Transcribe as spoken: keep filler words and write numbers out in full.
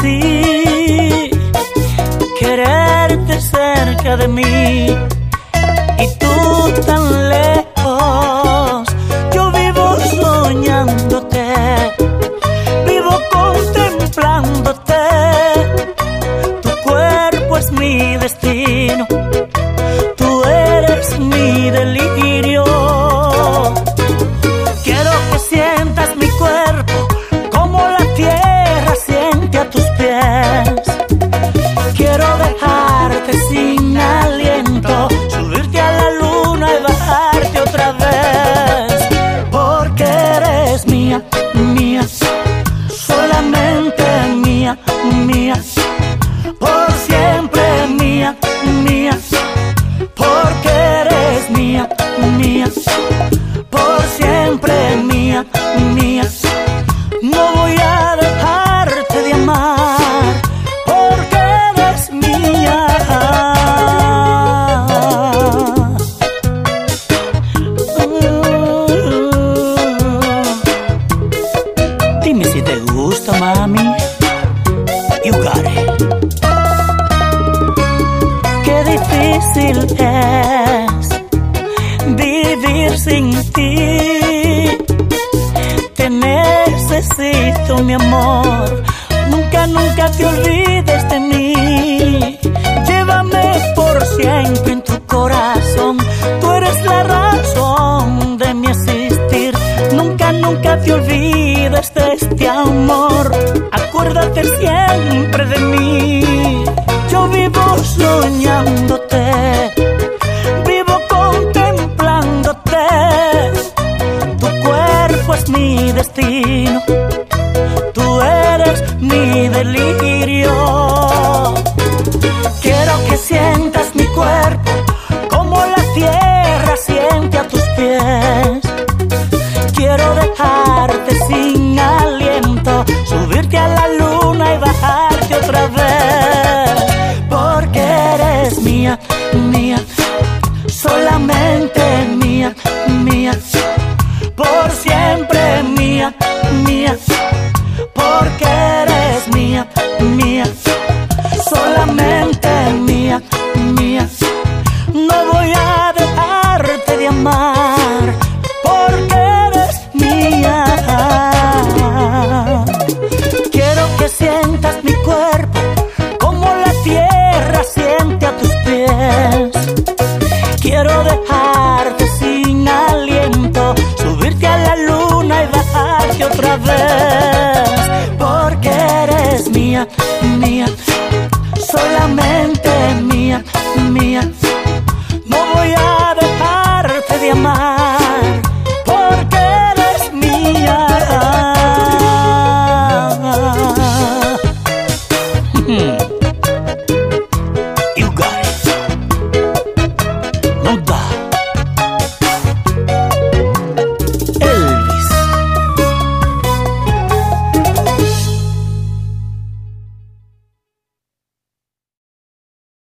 así, quererte cerca de mí y tú tan lejos. Yo vivo soñándote, vivo contemplándote. Tu cuerpo es mi destino, tú eres mi delirio. Quiero que sientas mi cuerpo como la tierra siente a tus pies. Quiero dejarte sin aliento, subirte a la luna y bajarte otra vez. Porque eres mía, mía, solamente mía, mía, por siempre mía, mía. Porque eres mía, mía, por siempre mía, mía. No voy a dejarte de amar, porque eres mía. Dime si te gusta, mami. You got it. Qué difícil es vivir sin ti. Te necesito, mi amor. Nunca, nunca te olvides de mí. Llévame por siempre en tu corazón. Tú eres la razón de mi existir. Nunca, nunca te olvides de este amor. Acuérdate siempre de mí. Yo vivo soñándote, vivo contemplándote. Tu cuerpo es mi destino, tú eres mi delirio. Quiero que sientas mi cuerpo como la tierra siente a tus pies. Quiero dejarte sin aliento, subirte a la luna y bajarte otra vez. Porque eres mía, mía, solamente mía, mía, por siempre mía, mía. Porque eres mía, mía, solamente mía, mía. No voy a dejarte de amar, porque eres mía. Quiero que sientas mi cuerpo como la tierra siente a tus pies. Quiero dejarte sin aliento, subirte a la luna y bajarte otra vez. Porque eres mía, mía, solamente mía, mía. No voy a dejarte de amar, porque eres mía. You got it. No doubt.